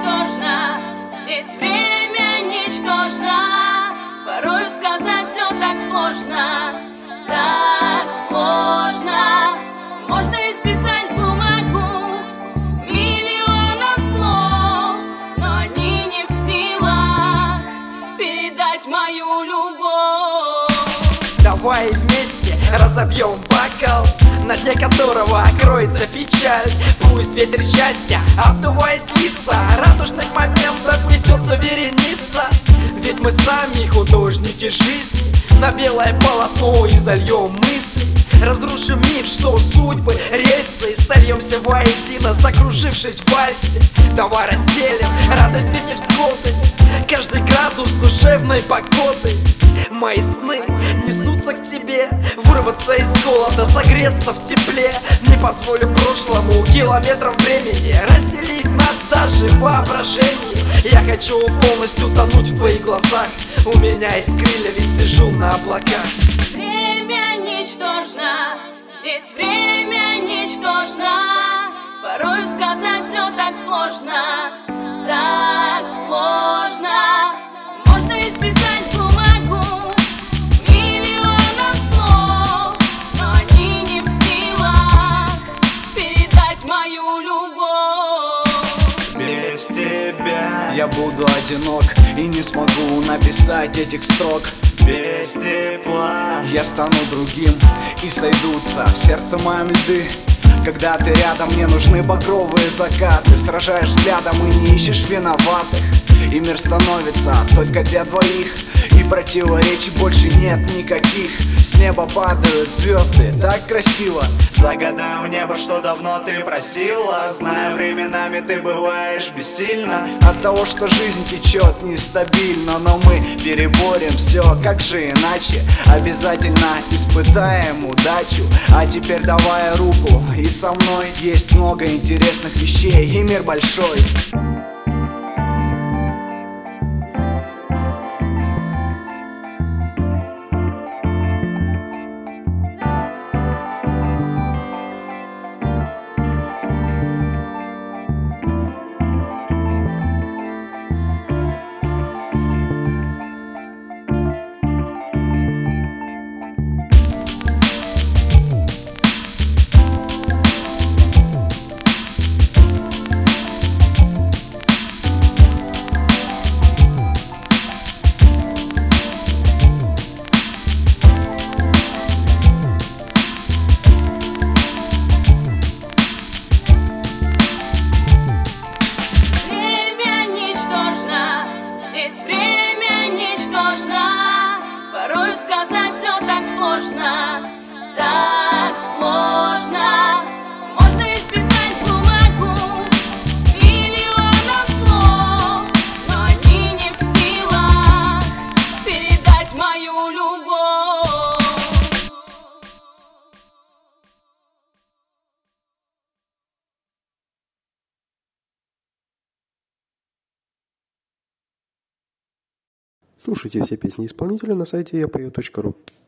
ничтожно, здесь время ничтожно. Порою сказать все так сложно, так сложно. Можно исписать в бумагу миллионов слов, но они не в силах передать мою любовь. Давай вместе разобьем бокал, на дне которого кроется печаль. Пусть ветер счастья обдувает лица, радужных моментов несется вереница. Ведь мы сами художники жизни, на белое полотно и зальем мысли. Разрушим миф, что судьбы рельсы, сольемся воедино, закружившись в вальсе. Давай разделим радости невзгоды, каждый градус душевной погоды. Мои сны несутся к тебе, вырваться из голода, согреться в тепле. Не позволю прошлому километрам времени разделить нас даже в воображении. Я хочу полностью тонуть в твоих глазах, у меня есть крылья, ведь сижу на облаках. Время ничтожно, здесь время ничтожно. Порою сказать все так сложно, так сложно. Можно исписать в бумагу миллионов слов, но они не в силах передать мою любовь. Без тебя я буду одинок и не смогу написать этих строк. Без тепла я стану другим, и сойдутся в сердце моем льды. Когда ты рядом, мне нужны багровые закаты. Сражаешь взглядом и не ищешь виноватых, и мир становится только для двоих, и противоречий больше нет никаких. С неба падают звезды, так красиво. Загадай у неба, что давно ты просила. Знаю, временами ты бываешь бессильна от того, что жизнь течет нестабильно. Но мы переборем все, как же иначе. Обязательно испытаем удачу. А теперь давай руку, и со мной есть много интересных вещей, и мир большой. Здесь время ничтожно, порою сказать все так сложно, так сложно. Можно исписать в бумагу миллионов слов, но они не в силах передать мою любовь. Слушайте все песни исполнителя на сайте yapayot.ru.